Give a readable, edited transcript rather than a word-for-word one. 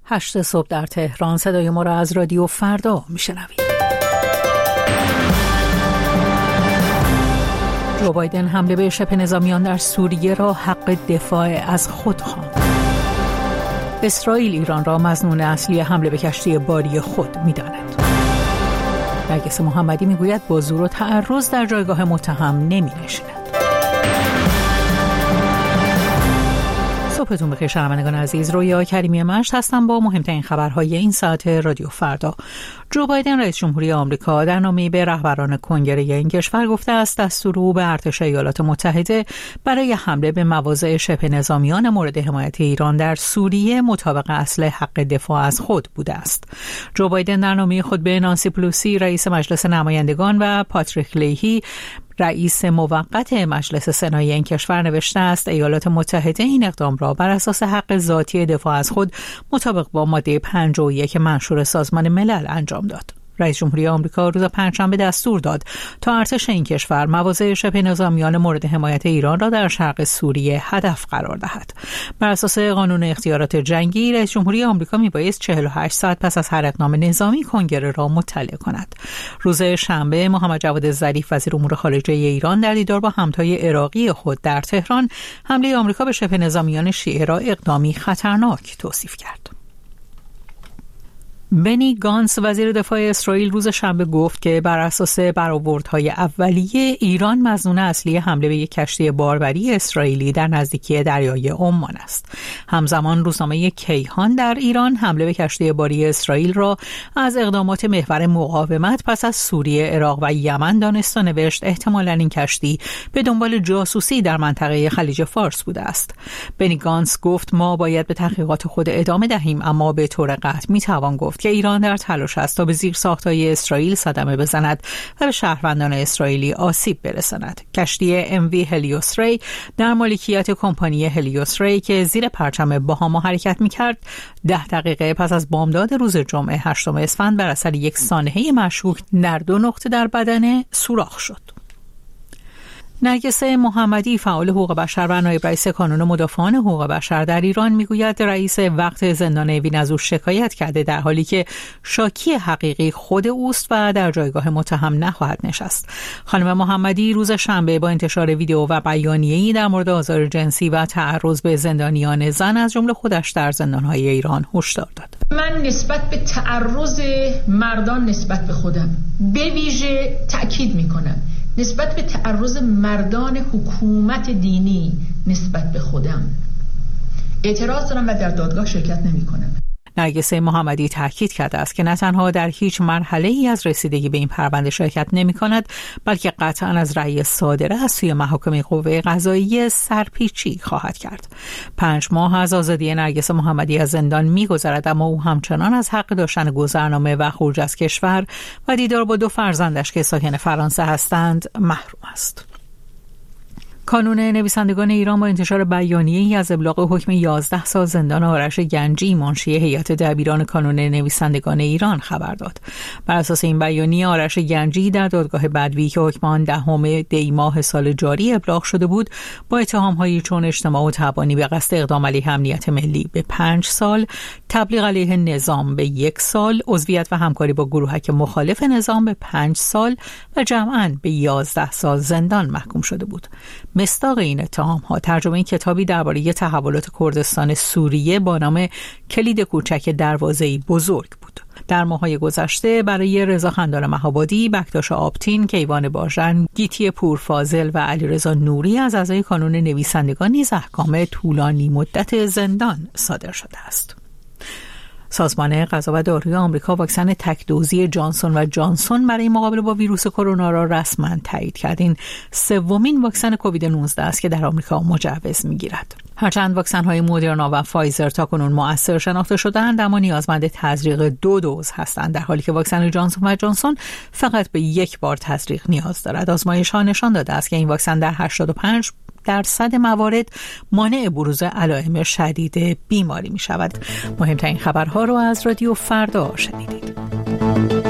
8 صبح در تهران. صدای ما را از رادیو فردا میشنوید. جو بایدن حمله به شبه نظامیان در سوریه را حق دفاع از خود خواند. اسرائیل ایران را مظنون اصلی حمله به کشتی باری خود می‌داند. نرگس محمدی میگوید با زور و تعرض در جایگاه متهم نمی‌نشیند. صبحتون بخیر شنوندگان عزیز، رویا کریمی مشت هستم با مهمترین خبرهای این ساعت رادیو فردا. جو بایدن رئیس جمهوری آمریکا در نامه‌ای به رهبران کنگره این کشور گفته است دستور او به ارتش ایالات متحده برای حمله به مواضع شبه نظامیان مورد حمایت ایران در سوریه مطابق اصل حق دفاع از خود بوده است. جو بایدن در نامه خود به نانسی پلوسی رئیس مجلس نمایندگان و پاتریک لیهی رئیس موقت مجلس سنای این کشور نوشته است ایالات متحده این اقدام را بر اساس حق ذاتی دفاع از خود مطابق با ماده 51 منشور سازمان ملل انجام داد. رئیس جمهوری آمریکا روز پنجشنبه دستور داد تا ارتش این کشور مواضع شبه نظامیان مورد حمایت ایران را در شرق سوریه هدف قرار دهد. بر اساس قانون اختیارات جنگی رئیس جمهوری آمریکا میبایست 48 ساعت پس از هر اقدام نظامی کنگره را مطلع کند. روز شنبه محمد جواد ظریف وزیر امور خارجه ایران در دیدار با همتای عراقی خود در تهران حمله آمریکا به شبه نظامیان شیعه را اقدامی خطرناک توصیف کرد. بنی گانس وزیر دفاع اسرائیل روز شنبه گفت که بر اساس برآوردهای اولیه ایران مظنون اصلی حمله به یک کشتی باربری اسرائیلی در نزدیکی دریای عمان است. همزمان روزنامه کیهان در ایران حمله به کشتی باری اسرائیل را از اقدامات محور مقاومت پس از سوریه، عراق و یمن دانست و نوشت احتمالاً این کشتی به دنبال جاسوسی در منطقه خلیج فارس بوده است. بنی گانس گفت ما باید به تحقیقات خود ادامه دهیم، اما به طور قطع میتوان گفت که ایران در تلاش است تا به زیرساخت‌های اسرائیل صدمه بزند و به شهروندان اسرائیلی آسیب برساند. کشتی MV هلیوس ری در مالکیت کمپانی هلیوس ری که زیر پرچم باهاما حرکت می‌کرد 10 دقیقه پس از بامداد روز جمعه 8 اسفند بر اثر یک سانحه مشکوک در 2 نقطه در بدن سوراخ شد. نرگس محمدی فعال حقوق بشر و نایب رئیس کانون مدافعان حقوق بشر در ایران میگوید رئیس وقت زندان اوین از او شکایت کرده در حالی که شاکی حقیقی خود اوست و در جایگاه متهم نخواهد نشست. خانم محمدی روز شنبه با انتشار ویدیو و بیانیه‌ای در مورد آزار جنسی و تعرض به زندانیان زن از جمله خودش در زندان‌های ایران هشدار داد. من نسبت به تعرض مردان نسبت به خودم به ویژه تأکید می‌کنم نسبت به تعرض مردان حکومت دینی نسبت به خودم اعتراض دارم و در دادگاه شرکت نمی کنم. نرگس محمدی تاکید کرده است که نه تنها در هیچ مرحله‌ای از رسیدگی به این پرونده شرکت نمی‌کند بلکه قطعاً از رأی صادره از سوی محاکم قوه قضاییه سرپیچی خواهد کرد. 5 ماه از آزادی نرگس محمدی از زندان می‌گذرد، اما او همچنان از حق داشتن گذرنامه و خروج از کشور و دیدار با 2 فرزندش که ساکن فرانسه هستند محروم است. کانون نویسندگان ایران با انتشار بیانیه‌ای از ابلاغ حکم 11 سال زندان آرش گنجی منشی هیئت دبیران کانون نویسندگان ایران خبر داد. بر اساس این بیانیه آرش گنجی در دادگاه بدوی که حکم آن 10 دی ماه سال جاری ابلاغ شده بود با اتهام‌هایی چون اجتماع و تبانی به قصد اقدام علیه امنیت ملی به 5 سال، تبلیغ علیه نظام به 1 سال، عضویت و همکاری با گروهک مخالف نظام به 5 سال و جمعاً به 11 سال زندان محکوم شده بود. مصداق این اتهام‌ها ترجمه کتابی درباره تحولات کردستان سوریه با نام کلید کوچک دروازه‌ای بزرگ بود. در ماه‌های گذشته برای رضا خندان مهابادی، بکتاش آبتین، کیوان باژن، گیتی پورفاضل و علیرضا نوری از اعضای کانون نویسندگان نیز احکام طولانی مدت زندان صادر شده است. سازمان غذا و داروی آمریکا واکسن تک‌دوزی جانسون و جانسون برای مقابله با ویروس کرونا را رسما تایید کرد. این 3مین واکسن کووید 19 است که در آمریکا مجوز می‌گیرد. هرچند واکسن‌های مودرنا و فایزر تاکنون مؤثر شناخته شده‌اند، اما نیازمند تزریق 2 دوز هستند، در حالی که واکسن جانسون و جانسون فقط به 1 بار تزریق نیاز دارد. آزمایش‌ها نشان داده است که این واکسن در 85% موارد مانع بروز علائم شدید بیماری می شود. مهمترین خبرها رو از رادیو فردا شنیدید.